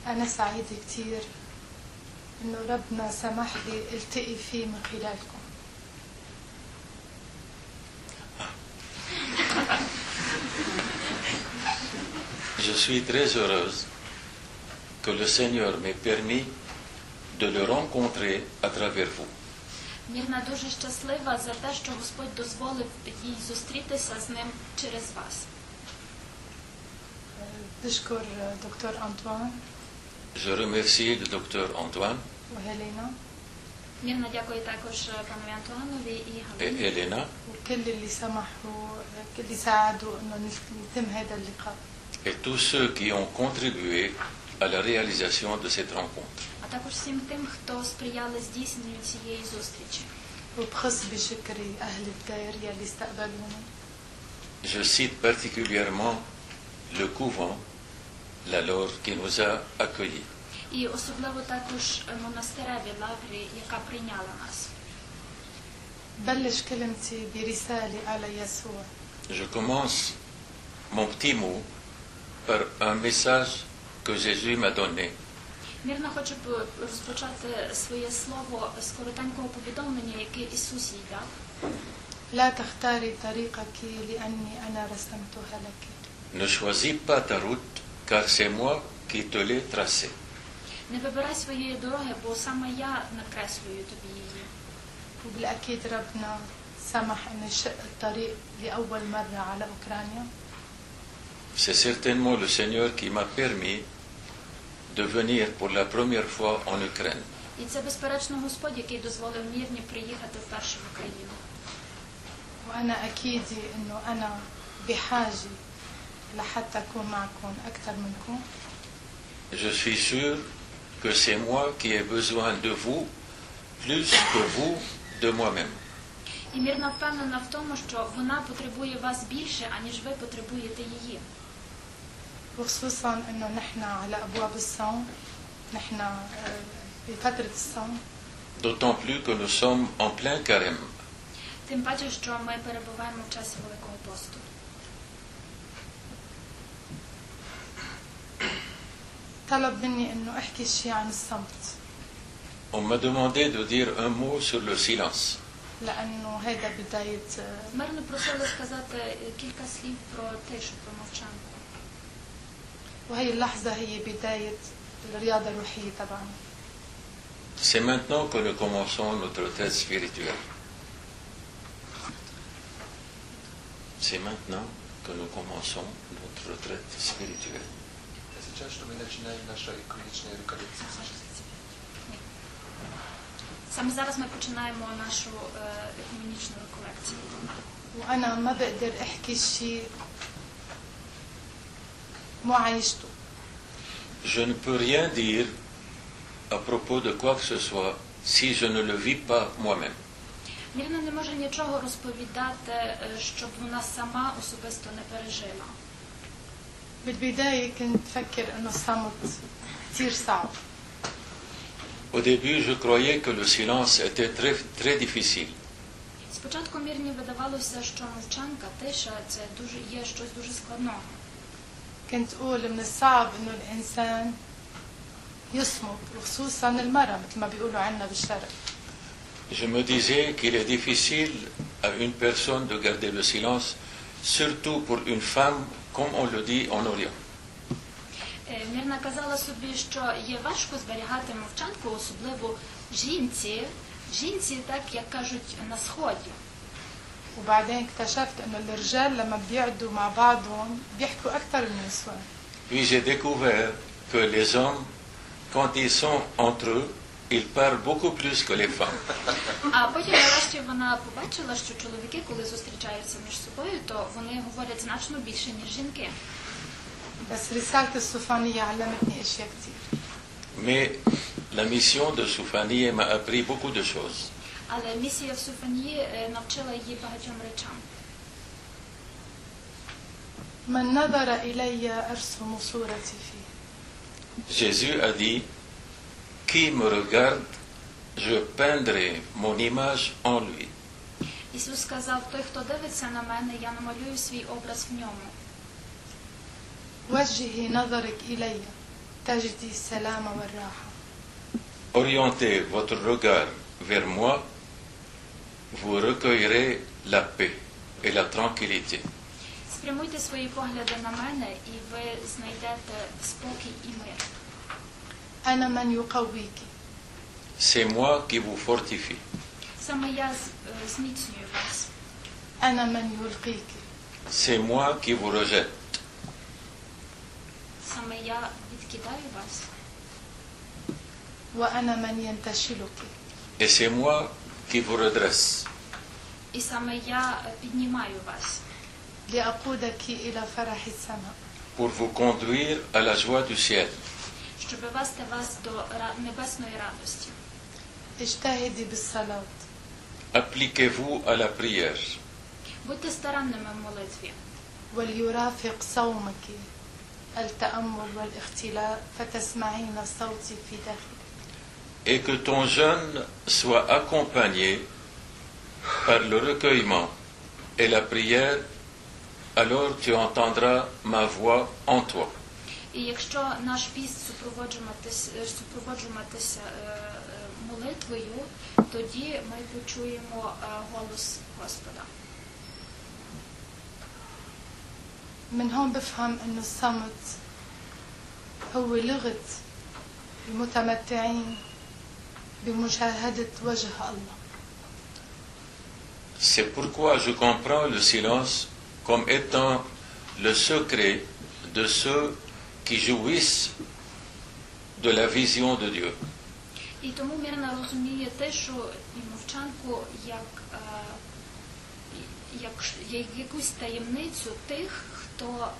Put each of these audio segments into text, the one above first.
أنا سعيدة كتير إنه ربنا سمح لي التقي فيه من خلالكم. Je suis très heureuse que le Seigneur m'ait permis de le rencontrer à travers vous. Мірна дуже щаслива за те, що Господь дозволив їй зустрітися з ним через вас. بشكر دكتور أنطوان. Je remercie le docteur Antoine وهيلينا. Мірна дякую також панові Антуанові і et Галині. Elena وكل اللي سمحوا اللي ساعدوا إنه يتم هذا اللقاء. et tous ceux qui ont contribué à la réalisation de cette rencontre. А також всім тим, хто сприяли здійсненню цієї зустрічі. وبخص بشكري أهل الدير يلي استقبلوني. Je cite particulièrement le couvent, la Laure, qui nous a accueillis. І особливо також монастиреві Лаврі, яка прийняла нас. بلش كلمتي برسالة على يسوع. Je commence mon petit mot par un message que Jésus m'a donné. Мірно хочу розпочати своє слово з коротенького повідомлення, яке Ісус їй дав. لا تختاري طريقك لأني أنا رسمتها لك. Ne choisis pas ta route, car c'est moi qui te l'ai tracée. Не вибирай своєї дороги, бо саме я накреслюю тобі її. وبالأكيد ربنا سمح أن يشق الطريق لأول مرة على أوكرانيا. C'est certainement le Seigneur qui m'a permis de venir pour la première fois en Ukraine. І це, безперечно, Господь, який дозволив Мірні приїхати вперше в Україну. وأنا أكيد إنه أنا بحاجة لحتى أكون معكم أكثر منكم. Je suis sûr que c'est moi qui ai besoin de vous plus que vous de moi-même. І Мірна впевнена в тому, що вона потребує вас більше, аніж ви потребуєте її. وخصوصا إنه نحن على أبواب الصوم، نحن بفترة الصوم. D'autant plus que nous sommes en plein carême. Тим паче, що ми перебуваємо в часі Великого посту. طلب مني إنه أحكي شيء عن الصمت. On m'a demandé de dire un mot sur le silence. لأنه هيدا بداية. Мирно просили сказати кілька слів про тишу, про мовчанку. وهي اللحظة هي بداية الرياضة الروحية تبعنا. C'est maintenant que nous commençons notre retraite spirituelle. C'est maintenant que nous commençons notre retraite spirituelle. Сейчас, что мы начинаем нашу экономичную реколлекцию. Саме зараз ми починаємо нашу екуменічну реколекцію. وأنا ما بقدر أحكي شيء مو عايشته. Je ne peux rien dire à propos de quoi que ce soit si je ne le vis pas moi-même. Мірна не може нічого розповідати, щоб вона сама особисто не пережила. بالبداية كنت فكر إنه الصمت كتير صعب. Au début, je croyais que le silence était très, très difficile. Спочатку Мірні видавалося, що мовчанка, тиша – це є щось дуже складного. كنت أقول من الصعب إنه الإنسان يصمت وخصوصا المرأة مثل ما بيقولوا عنا بالشرق. Je me disais qu'il est difficile à une personne de garder le silence, surtout pour une femme, comme on le dit en Orient. Мірна казала собі, що є важко зберігати мовчанку, особливо жінці, так як кажуть, на Сході. وبعدين اكتشفت إنه الرجال لما بيقعدوا مع بعضهم بيحكوا أكثر من النسوان. Puis j'ai découvert que les hommes, quand ils sont entre eux, ils parlent beaucoup plus que les femmes. А потім нарешті вона побачила, що чоловіки, коли зустрічаються між собою, то вони говорять значно більше, ніж жінки. بس رسالة السوفانية علمتني أشياء كتير. Mais la mission de Soufanieh m'a appris beaucoup de choses. Але місія в Суфанії навчила її багатьом речам. من نظر إلي أرسم صورتي فيه. Jésus a dit, qui me regarde, je peindrai mon image en lui. Ісус сказав, той, хто дивиться на мене, я намалюю свій образ в ньому. وجهي نظرك إلي. تجدي السلام والراحة. Orientez votre regard vers moi, vous recueillerez la paix et la tranquillité. Спрямуйте свої погляди на мене, і ви знайдете спокій і мир. أنا من يقويك. C'est moi qui vous fortifie. Саме я зміцнюю вас. أنا من يلقيك. C'est moi qui vous rejette. Саме я відкидаю вас. وأنا من ينتشلك. Et c'est moi qui vous redresse. І саме я піднімаю вас. لأقودك إلى فرح السماء. Pour vous conduire à la joie du ciel. Щоб вести вас до небесної радості. اجتهدي بالصلاة. Appliquez-vous à la prière. Будьте старанними в молитві. وليرافق صومك التأمل والاختلاء فتسمعين صوتي في داخلك. Et que ton jeûne soit accompagné par le recueillement et la prière, alors tu entendras ma voix en toi. І якщо наш піст супроводжуватися молитвою, тоді ми почуємо голос Господа. من هون بفهم انه الصمت هو لغة المتمتعين بمشاهدة وجه الله. C'est pourquoi je comprends le silence comme étant le secret de ceux qui jouissent de la vision de Dieu. І тому Мирна розуміє тишу і мовчанку як якусь таємницю тих, хто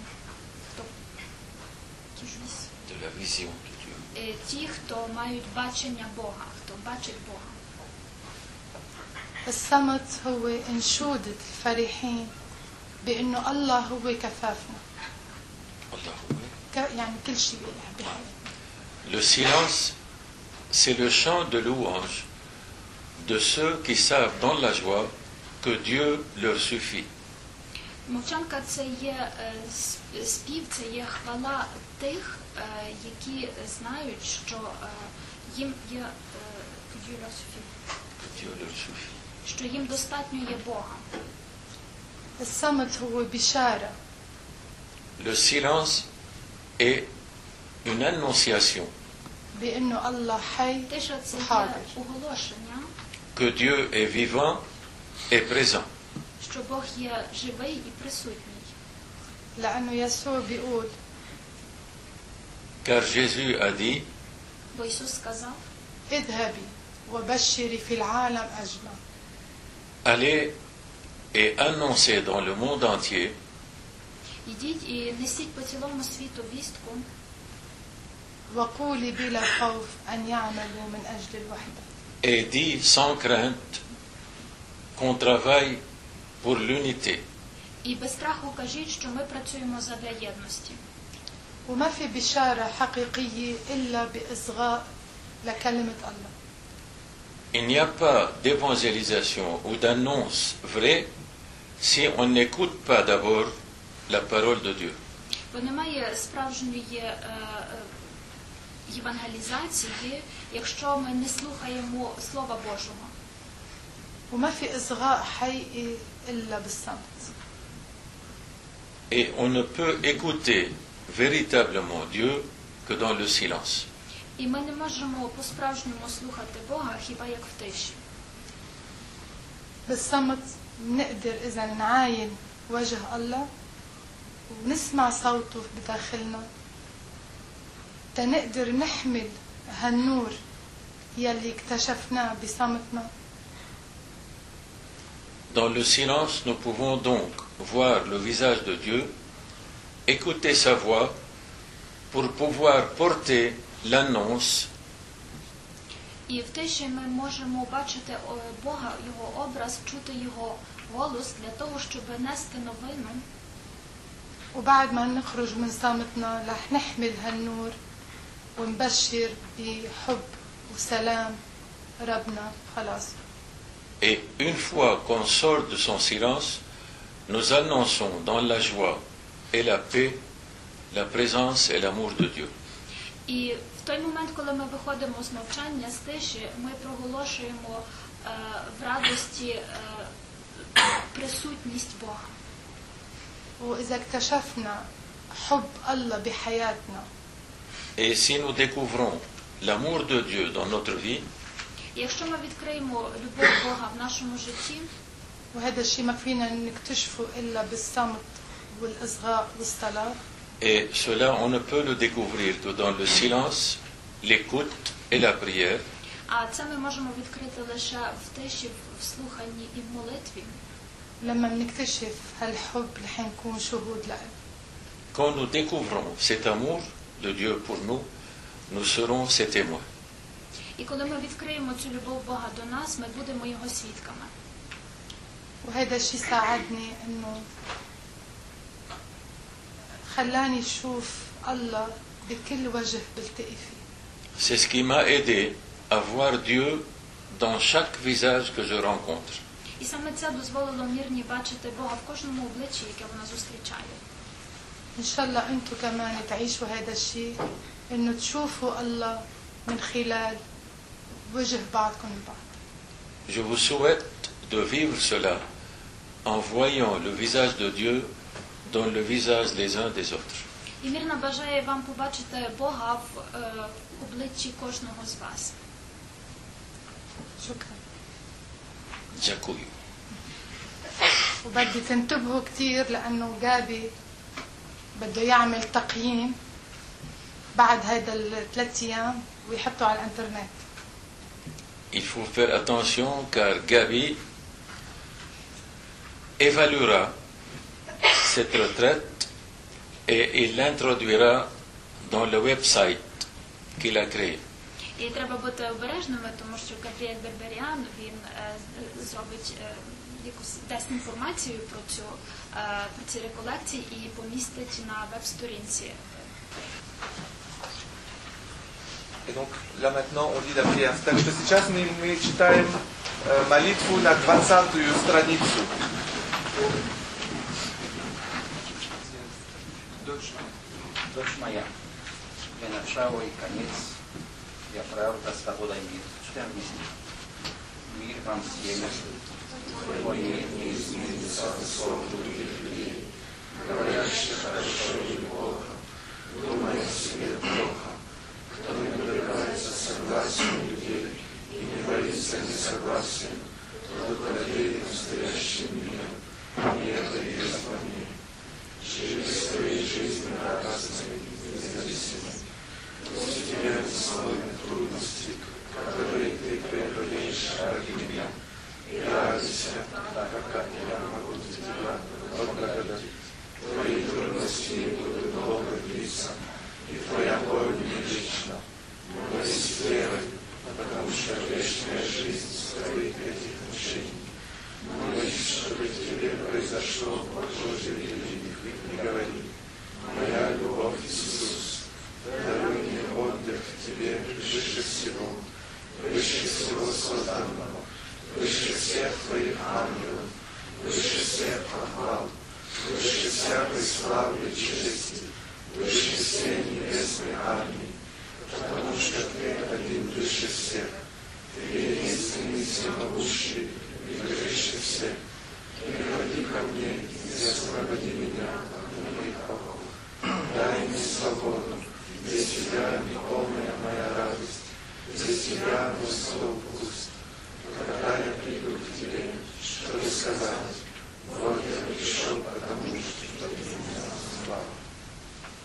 De la vision de Dieu. Ті, хто мають бачення Бога, хто бачить Бога. الصمت هو انشودة الفرحين بانه الله هو كفافنا. يعني كل شيء بحياتنا. Le silence, c'est le chant de louange de ceux qui savent dans la joie que Dieu leur suffit. Мовчанка – це є спів, це є хвала тих, які знають, що їм є що їм достатньо є Бога. الصمت هو بشارة. Le silence est une annonciation بأنه الله حي Тиша – це є وحاضر. оголошення, que Dieu est vivant et présent. що Бог є живий і присутній. لأنه يسوع بيقول Car Jésus a dit, Бо Ісус сказав: اذهبي وبشري في العالم أجمع. allez et annoncez dans le monde entier Ідіть і несіть по цілому світу вістку وقولي بلا خوف أن يعملوا من أجل الوحدة. et dit sans crainte qu'on travaille pour l'unité. і без страху кажіть, що ми працюємо задля єдності. وما في بشارة حقيقية إلا بإصغاء لكلمة الله. Il n'y a pas d'évangélisation ou d'annonce vraie si on n'écoute pas d'abord la parole de Dieu. Бо немає справжньої євангелізації, якщо ми не слухаємо Слова Божого. وما في إصغاء حقيقي إلا بالصمت. Et on ne peut écouter véritablement Dieu que dans le silence. І ми не можемо по-справжньому слухати Бога, хіба як в тиші. بالصمت نقدر إذا نعاين وجه الله ونسمع صوته بداخلنا تنقدر نحمل هالنور يلي اكتشفناه بصمتنا. Dans le silence, nous pouvons donc voir le visage de Dieu, écouter sa voix pour pouvoir porter l'annonce І в тиші ми можемо бачити Бога, Його образ, чути Його голос для того, щоб нести новину. وبعد ما نخرج من صمتنا رح نحمل هالنور ونبشر بحب وسلام ربنا خلاص. Et une fois qu'on sort de son silence, nous annonçons dans la joie et la paix la présence et l'amour de Dieu. І в той момент, коли ми виходимо з мовчання, з тиші, ми проголошуємо в радості присутність Бога. وإذا اكتشفنا حب الله بحياتنا Et si nous découvrons l'amour de Dieu dans notre vie, І якщо ми відкриємо любов Бога в нашому житті, وهذا الشيء ما فينا نكتشفه إلا بالصمت والإصغاء والصلاة. et cela on ne peut le découvrir que dans le silence, l'écoute et la prière, а це ми можемо відкрити лише в тиші, в слуханні і в молитві. لما بنكتشف هالحب رح نكون شهود له. quand nous découvrons cet amour de Dieu pour nous, nous serons ses témoins. І коли ми відкриємо цю любов Бога до нас, ми будемо Його свідками. وهذا الشيء ساعدني إنه خلاني أشوف الله بكل وجه بلتقي فيه. C'est ce qui m'a aidé à voir Dieu dans chaque visage que je rencontre. І саме це дозволило Мірні бачити Бога в кожному обличчі, яке вона зустрічає. إن شاء الله أنتم كمان تعيشوا هذا الشيء إنه تشوفوا الله من خلال وجه بعضكم البعض. Je vous souhaite de vivre cela en voyant le visage de Dieu dans le visage des uns des autres. І Мірна бажає вам побачити Бога в обличчі кожного з вас. شكرا. Дякую. وبدي تنتبهوا كتير لأنه جابي بده يعمل تقييم بعد هذا الثلاث أيام ويحطه على الإنترنت. Il faut faire attention car Gabi évaluera cette retraite et il l'introduira dans le website qu'il a créé. І треба бути обережними, тому що Габріель Берберіан, він зробить якусь дасть інформацію про ці реколекції і помістить на веб-сторінці. И donc, là maintenant, on lit la prière. Так что сейчас мы читаем молитву на 20-ю страницу. Дочь моя, я начало и конец, я правда с тобой мир. Читаем вместе. Мир вам всем. Твой мир не изменится от слов других людей, говорящих хорошо и плохо, думая о себе плохо, кто не добивается согласия людей и не борется несогласием, тот владеет настоящим миром, и это есть во мне. Живи своей жизнью радостной и независимой. Пусть тебе условия трудности, которые ты преодолеешь ради меня, и радуйся, так как я могу тебя благодарить. Твои трудности не будут долго длиться, и твоя боль не вечна. Молись верой, потому что вечная жизнь стоит этих мучений. Молись, чтобы тебе произошло по Божьей любви. И говори: моя любовь, Иисус, даруй мне отдых в тебе выше всего созданного, выше всех твоих ангелов, выше всех похвал, выше всякой славы и чести, выше всей небесной армии, потому что ты один выше всех, ты единственный всемогущий и выше всех. Приходи ко мне и освободи меня от моих оков. Дай мне свободу, без тебя не полная моя радость, без тебя мой стол пуст.